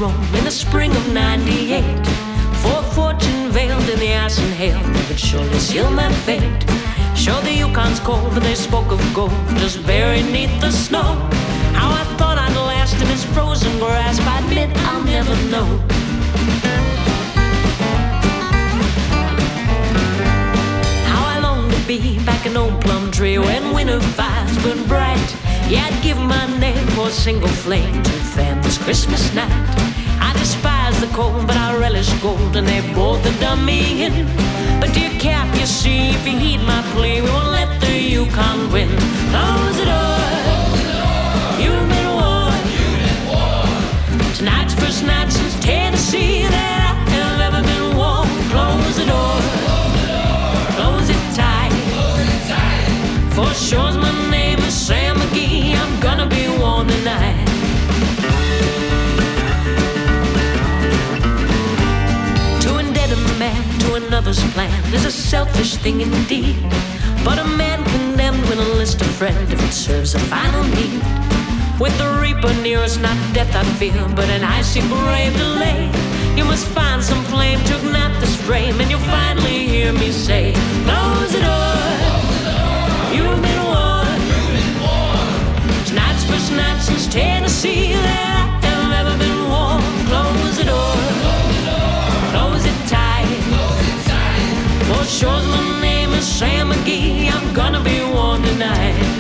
Rome in the spring of '98. For a fortune veiled in the ice and hail that would surely seal my fate. Sure, the Yukon's cold, but they spoke of gold just buried neath the snow. How I thought I'd last in its frozen grasp, I admit I'll never know. How I long to be back in Old Plum Tree when winter fires burn bright. Yeah, I'd give my name for a single flame to fan this Christmas night. I despise the cold, but I relish gold, and they both have done me in. But dear Cap, you see, if you heed my plea, we won't let the Yukon win. Close the door. You've been warned. Tonight's first night since Tennessee that I have ever been warm. Close the door. Close it tight. For sure's my name is Sam McGee. I'm gonna be warm tonight. Man to another's plan is a selfish thing indeed. But a man condemned will enlist a friend if it serves a final need. With the reaper near us, not death I fear, but an icy brave delay. You must find some flame to ignite this flame, and you'll finally hear me say, close the door. You've been warned. Tonight's first night since Tennessee that I have ever been warm. Close the door. Close it tight. For sure my name is Sam McGee. I'm gonna be warm tonight.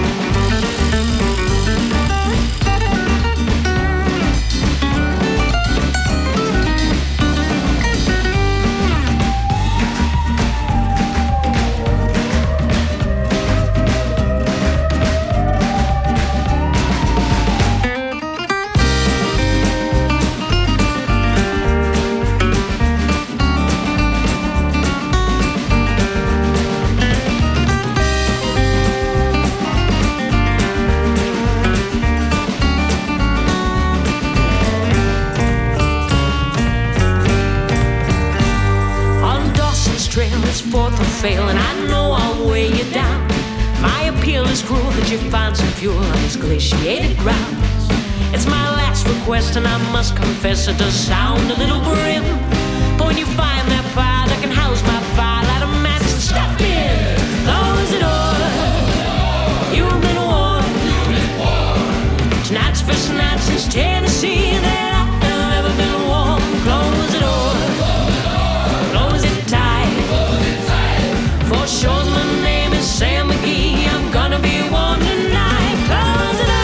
Fourth will fail, and I know I'll weigh you down. My appeal is cruel that you find some fuel on these glaciated grounds. It's my last request, and I must confess it does sound a little grim. But when you find that fire that can house my fire, light a match and step in. Close the door. You've been warned. Tonight's first night since Tennessee that I have ever been warm. Close the door. Close it tight. For sure my name is Sam McGee. I'm gonna be warm tonight. Close it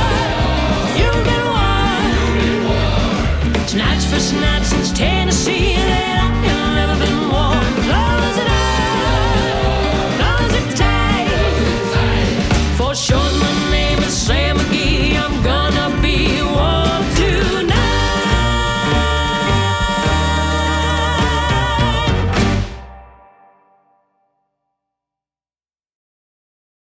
up. You've been warned. Tonight's first night since Tennessee.